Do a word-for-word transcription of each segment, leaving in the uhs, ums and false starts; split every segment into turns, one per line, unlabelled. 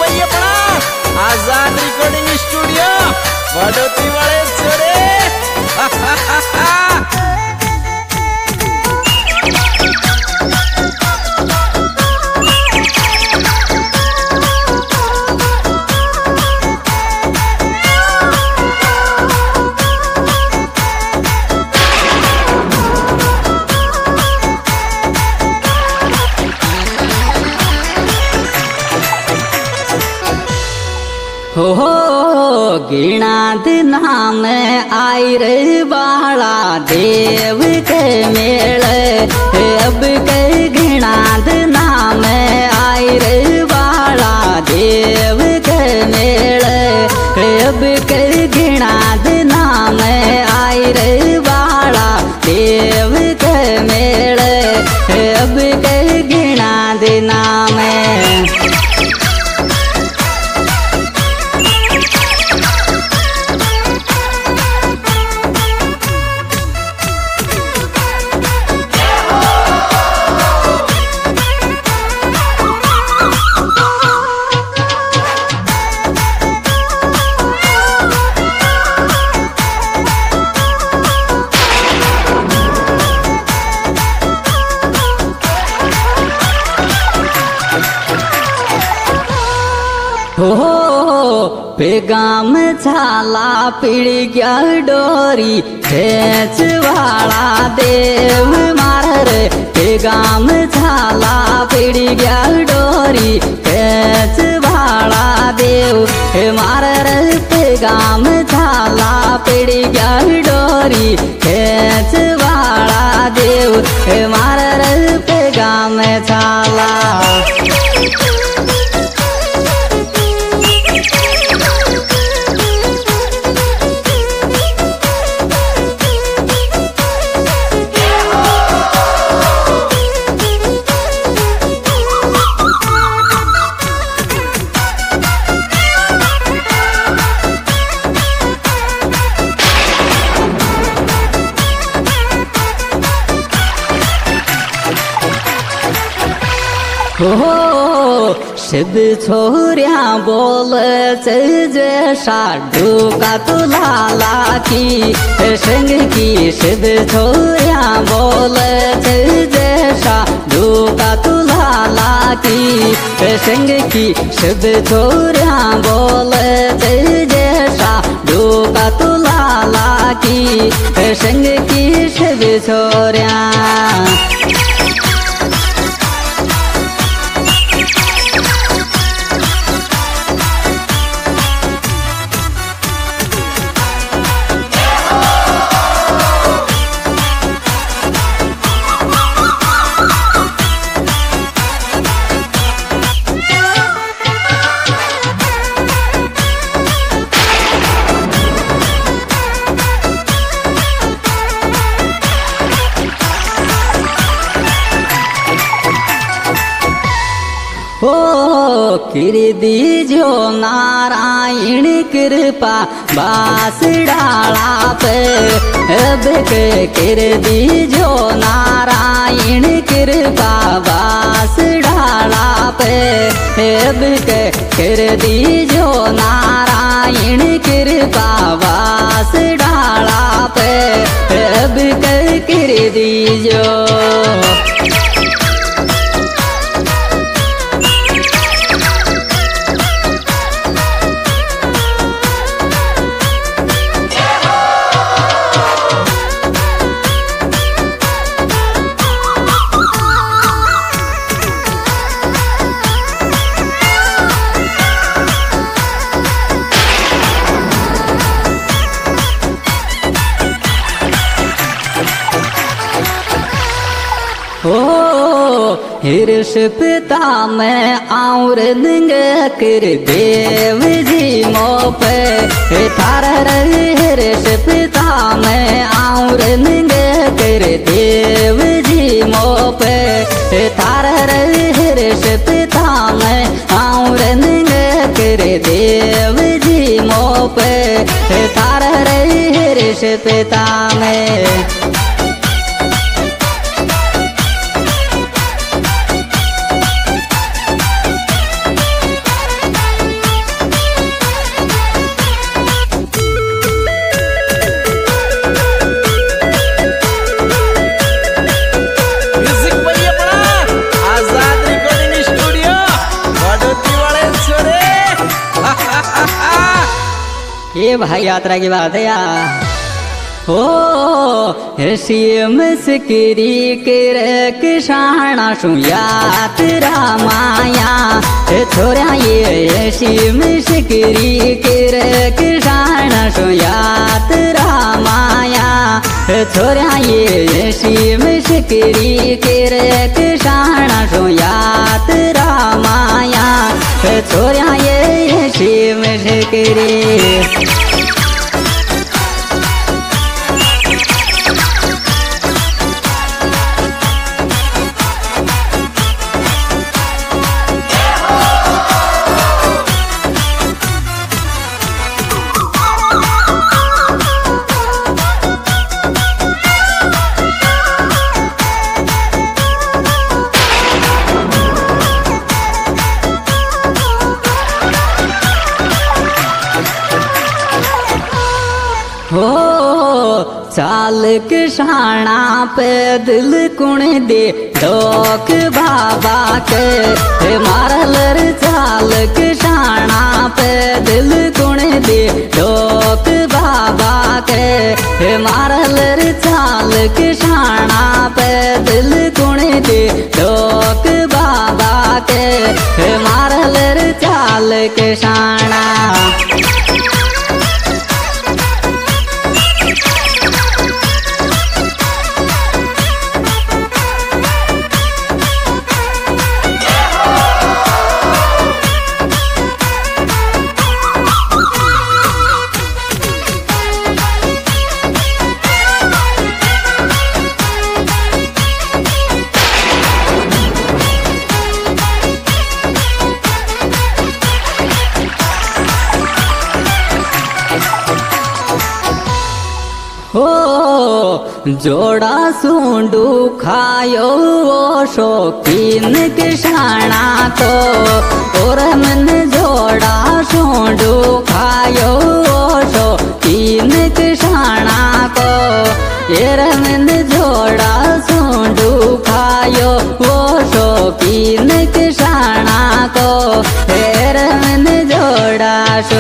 भाई अपना आजाद recording studio बड़ोती वाले छोरे
हो हो गिणाद नाम आई रे बाला देव के मेल अब के गिणाद नाम आई रे बाला देव के मेल अब के गिणाद नाम आई रे बाला देव के मेल अब के गिणाद नाम हो पेगाम झाला पिळग्या डोरी खेच वाळा देव मार रे पेगाम झाला पिळग्या डोरी खेच वाळा देव हे मार रे पेगाम झाला पिळग्या डोरी खेच वाळा देव हे मार रे पेगाम झाला हो शिव छोऱ्या बोलच जैसा डोका तुला लाकी संग की शिव छोऱ्या बोलच जैसा डोका तुला लाकी संग की शिव छोऱ्या बोलच जैसा डोका तुला लाकी संग की शिव छोऱ्या हो किरदी जो नारायण कृपा बास डाला पे अब के किरदी जो नारायण कृपा बास डाला पे अब के किरदी जो नारायण कृपा बास डाला पे अब के किरदी जो हो हिर्ष पिता मैं आऊर निंग कर देव जी मोप थार रही हिर्ष पिता मैं आऊर निंग कर देव जी मोप थार रही हिर्ष पिता मैं आऊर निंग कर देव जी मोप थार रही हिर्ष पिता में भाई यात्रा की बात है यार। हो शिम सिकरी कर किसाना सु यात्रा माया छोरा ये शिम सिकरी कर किसाना सु यात्रा माया छोरा ये शिम सिकरी कर किसाना सु यात्रा माया छोरा ये शिम सिकरी। हो चाल किसाना पे दिल कुण दे डोक बाबा के मारलर चाल किसाना पे दिल कुण दे डोक बाबा के मारलर चाल किसाना पे दिल कुण दे डोक बाबा के मारलर चाल किसाना। हो जोड़ा सूंडू खायो शौकीन किसाना तो और मन जोड़ा सूंडू खायो शौकीन किसाना को ये मन जोड़ा सूंडू खायो वो शौकीन किसाना को फिर मन जोड़ा सो।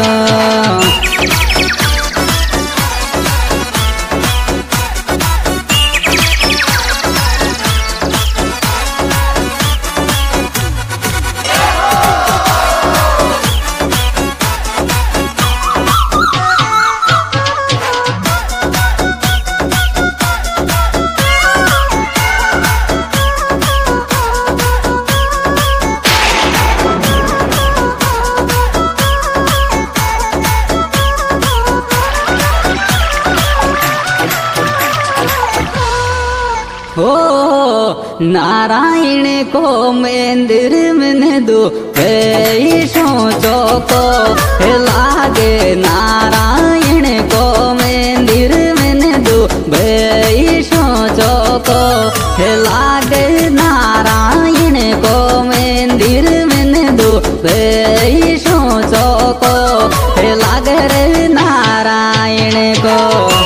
हो नारायण को मंदिर में दो सोचो को लागे नारायण को मंदिर में दो सोचो को लागे नारायण को मंदिर में दो सोचो को लागे रे नारायण को।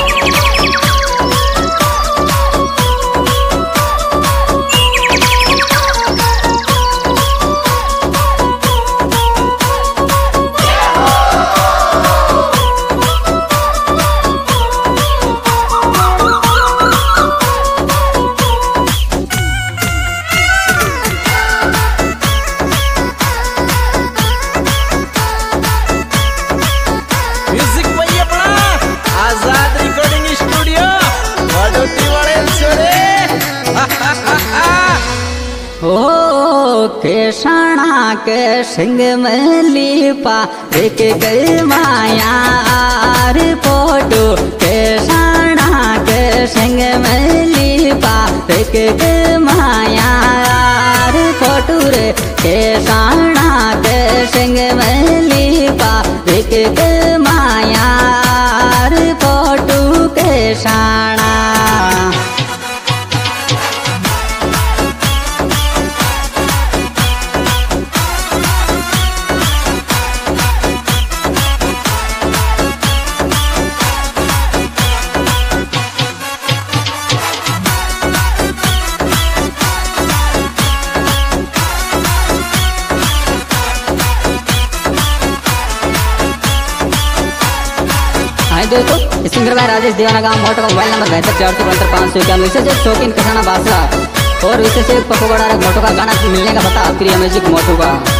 हो किसाना के सिंग में लिपा एक गई माया रे फोटो किसाना के सिंग में लिपा एक गई माया रे फोटो रे किसाना के सिंग में लिपा एक गई माया रे फोटो किसाना। दोस्तों सिंगर भाई राजेश दीवाना गांव मोटो का मोबाइल नंबर बहत्तर चार सौ बहत्तर पाँच सौ इक्यानवे विशेष शौकीन किसाना बासरा और विशेष पकोड़ा मोटो का गाना मिलने का पता प्रिय म्यूजिक मोटो का।